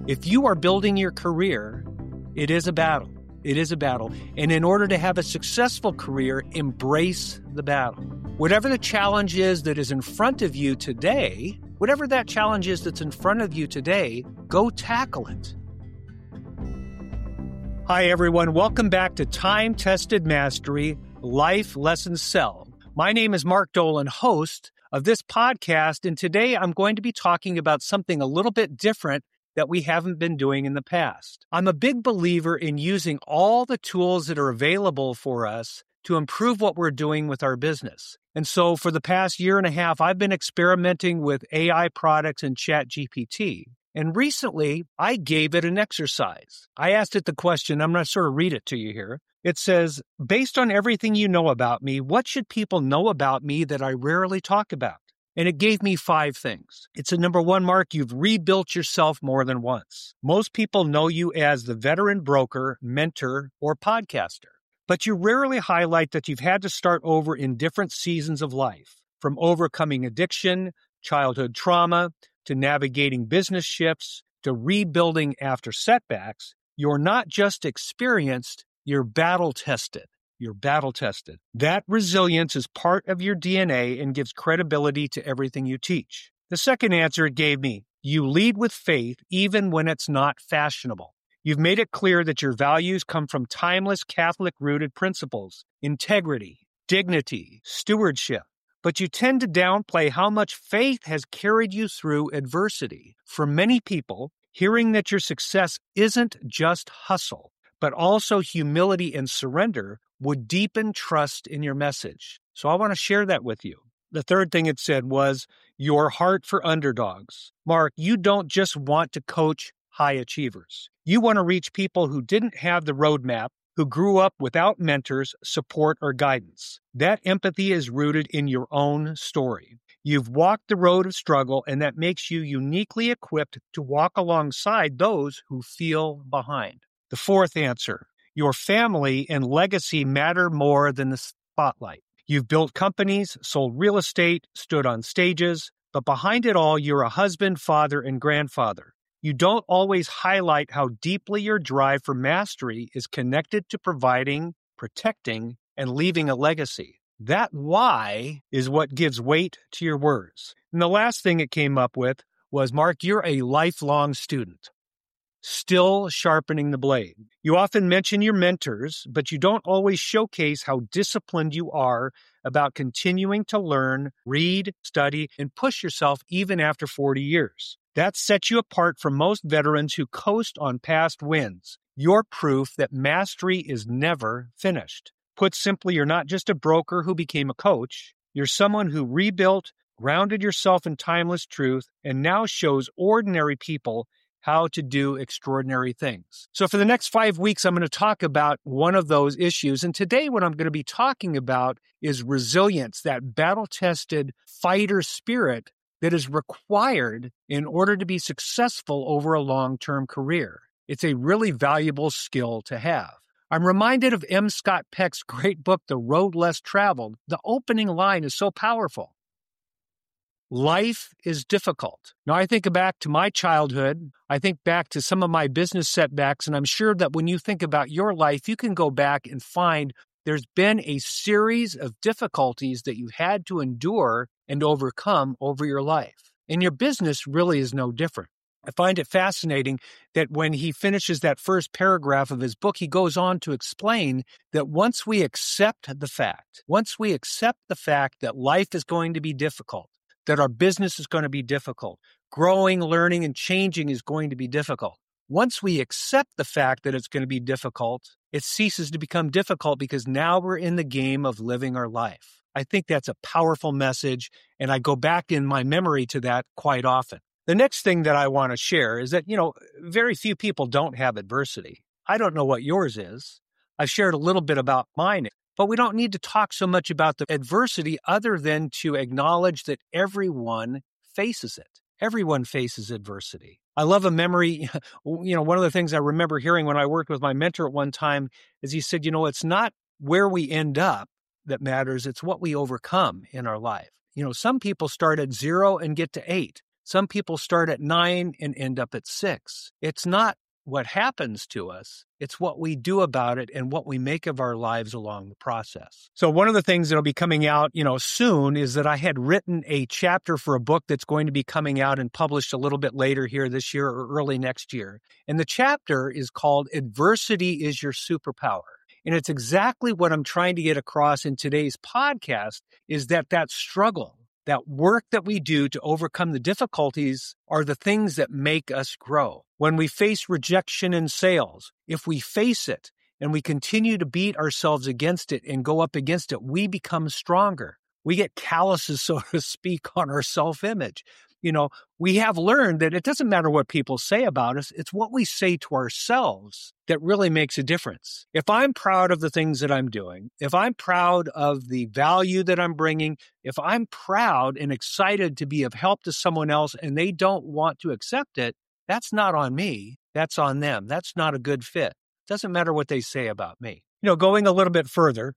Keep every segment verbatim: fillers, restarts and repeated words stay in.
If you are building your career, it is a battle. It is a battle. And in order to have a successful career, embrace the battle. Whatever the challenge is that is in front of you today, whatever that challenge is that's in front of you today, go tackle it. Hi, everyone. Welcome back to Time-Tested Mastery, Life Lessons Sell. My name is Mark Dolan, host of this podcast, and today I'm going to be talking about something a little bit different that we haven't been doing in the past. I'm a big believer in using all the tools that are available for us to improve what we're doing with our business. And so for the past year and a half, I've been experimenting with A I products and ChatGPT. And recently, I gave it an exercise. I asked it the question, I'm going to sort of read it to you here. It says, based on everything you know about me, what should people know about me that I rarely talk about? And it gave me five things. It said, number one, Mark, you've rebuilt yourself more than once. Most people know you as the veteran broker, mentor, or podcaster. But you rarely highlight that you've had to start over in different seasons of life, from overcoming addiction, childhood trauma, to navigating business shifts, to rebuilding after setbacks. You're not just experienced, you're battle-tested. You're battle-tested. That resilience is part of your D N A and gives credibility to everything you teach. The second answer it gave me, you lead with faith even when it's not fashionable. You've made it clear that your values come from timeless Catholic-rooted principles, integrity, dignity, stewardship. But you tend to downplay how much faith has carried you through adversity. For many people, hearing that your success isn't just hustle, but also humility and surrender would deepen trust in your message. So I want to share that with you. The third thing it said was your heart for underdogs. Mark, you don't just want to coach high achievers. You want to reach people who didn't have the roadmap, who grew up without mentors, support, or guidance. That empathy is rooted in your own story. You've walked the road of struggle, and that makes you uniquely equipped to walk alongside those who feel behind. The fourth answer, your family and legacy matter more than the spotlight. You've built companies, sold real estate, stood on stages, but behind it all, you're a husband, father, and grandfather. You don't always highlight how deeply your drive for mastery is connected to providing, protecting, and leaving a legacy. That why is what gives weight to your words. And the last thing it came up with was, Mark, you're a lifelong student, still sharpening the blade. You often mention your mentors, but you don't always showcase how disciplined you are about continuing to learn, read, study, and push yourself even after forty years. That sets you apart from most veterans who coast on past wins. You're proof that mastery is never finished. Put simply, you're not just a broker who became a coach. You're someone who rebuilt, grounded yourself in timeless truth, and now shows ordinary people how to do extraordinary things. So for the next five weeks, I'm going to talk about one of those issues. And today, what I'm going to be talking about is resilience, that battle-tested fighter spirit that is required in order to be successful over a long-term career. It's a really valuable skill to have. I'm reminded of M. Scott Peck's great book, The Road Less Traveled. The opening line is so powerful. Life is difficult. Now, I think back to my childhood. I think back to some of my business setbacks, and I'm sure that when you think about your life, you can go back and find there's been a series of difficulties that you had to endure and overcome over your life. And your business really is no different. I find it fascinating that when he finishes that first paragraph of his book, he goes on to explain that once we accept the fact, once we accept the fact that life is going to be difficult, that our business is going to be difficult, growing, learning, and changing is going to be difficult. Once we accept the fact that it's going to be difficult, it ceases to become difficult because now we're in the game of living our life. I think that's a powerful message, and I go back in my memory to that quite often. The next thing that I want to share is that, you know, very few people don't have adversity. I don't know what yours is. I've shared a little bit about mine, but we don't need to talk so much about the adversity other than to acknowledge that everyone faces it. Everyone faces adversity. I love a memory. You know, one of the things I remember hearing when I worked with my mentor at one time is he said, you know, it's not where we end up that matters. It's what we overcome in our life. You know, some people start at zero and get to eight. Some people start at nine and end up at six. It's not what happens to us. It's what we do about it and what we make of our lives along the process. So one of the things that'll be coming out, you know, soon is that I had written a chapter for a book that's going to be coming out and published a little bit later here this year or early next year. And the chapter is called Adversity is Your Superpower. And it's exactly what I'm trying to get across in today's podcast is that that struggle, that work that we do to overcome the difficulties are the things that make us grow. When we face rejection in sales, if we face it and we continue to beat ourselves against it and go up against it, we become stronger. We get calluses, so to speak, on our self-image. You know, we have learned that it doesn't matter what people say about us. It's what we say to ourselves that really makes a difference. If I'm proud of the things that I'm doing, if I'm proud of the value that I'm bringing, if I'm proud and excited to be of help to someone else and they don't want to accept it, that's not on me. That's on them. That's not a good fit. Doesn't matter what they say about me. You know, going a little bit further,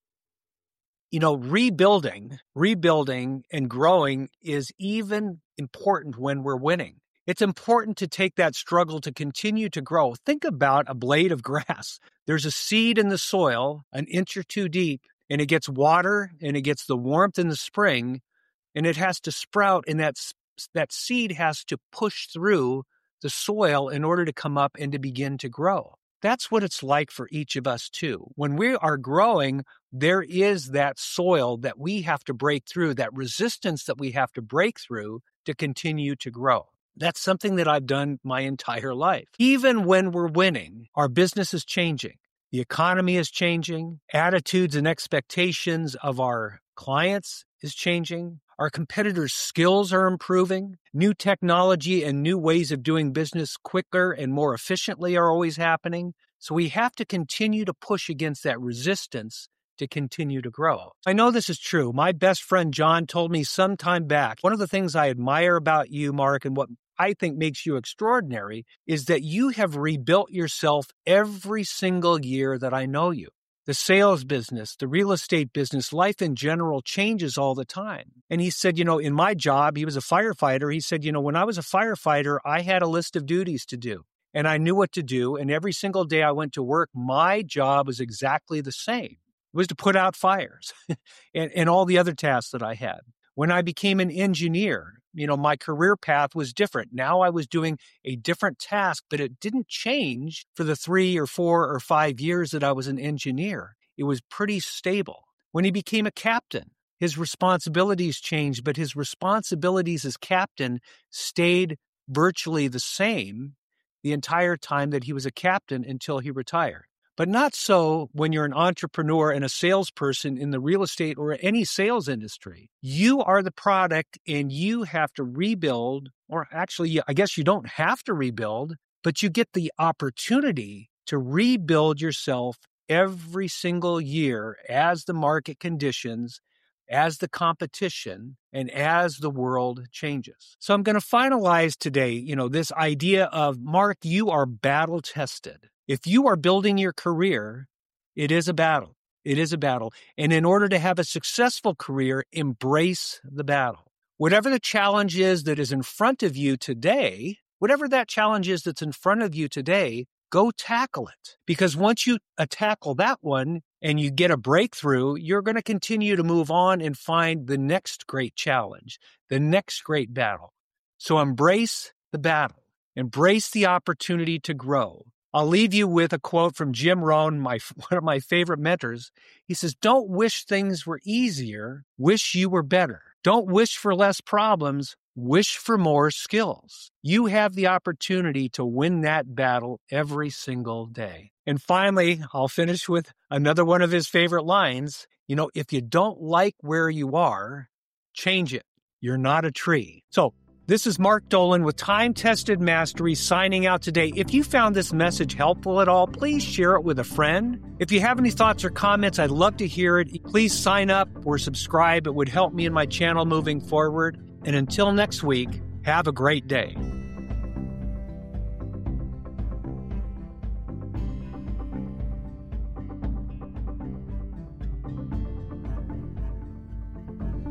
you know, rebuilding, rebuilding and growing is even important when we're winning. It's important to take that struggle to continue to grow. Think about a blade of grass. There's a seed in the soil an inch or two deep, and it gets water and it gets the warmth in the spring, and it has to sprout, and that, that seed has to push through the soil in order to come up and to begin to grow. That's what it's like for each of us too. When we are growing, there is that soil that we have to break through, that resistance that we have to break through to continue to grow. That's something that I've done my entire life. Even when we're winning, our business is changing. The economy is changing. Attitudes and expectations of our clients is changing. Our competitors' skills are improving. New technology and new ways of doing business quicker and more efficiently are always happening. So we have to continue to push against that resistance to continue to grow. I know this is true. My best friend John told me some time back, one of the things I admire about you, Mark, and what I think makes you extraordinary is that you have rebuilt yourself every single year that I know you. The sales business, the real estate business, life in general changes all the time. And he said, you know, in my job, he was a firefighter. He said, you know, when I was a firefighter, I had a list of duties to do and I knew what to do. And every single day I went to work, my job was exactly the same. It was to put out fires and, and all the other tasks that I had. When I became an engineer, you know, my career path was different. Now I was doing a different task, but it didn't change for the three or four or five years that I was an engineer. It was pretty stable. When he became a captain, his responsibilities changed, but his responsibilities as captain stayed virtually the same the entire time that he was a captain until he retired. But not so when you're an entrepreneur and a salesperson in the real estate or any sales industry. You are the product and you have to rebuild, or actually, I guess you don't have to rebuild, but you get the opportunity to rebuild yourself every single year as the market conditions, as the competition, and as the world changes. So I'm going to finalize today, you know, this idea of, Mark, you are battle tested. If you are building your career, it is a battle. It is a battle. And in order to have a successful career, embrace the battle. Whatever the challenge is that is in front of you today, whatever that challenge is that's in front of you today, go tackle it. Because once you uh, tackle that one and you get a breakthrough, you're going to continue to move on and find the next great challenge, the next great battle. So embrace the battle. Embrace the opportunity to grow. I'll leave you with a quote from Jim Rohn, my, one of my favorite mentors. He says, don't wish things were easier, wish you were better. Don't wish for less problems, wish for more skills. You have the opportunity to win that battle every single day. And finally, I'll finish with another one of his favorite lines. You know, if you don't like where you are, change it. You're not a tree. So, this is Mark Dolan with Time Tested Mastery signing out today. If you found this message helpful at all, please share it with a friend. If you have any thoughts or comments, I'd love to hear it. Please sign up or subscribe. It would help me in my channel moving forward. And until next week, have a great day.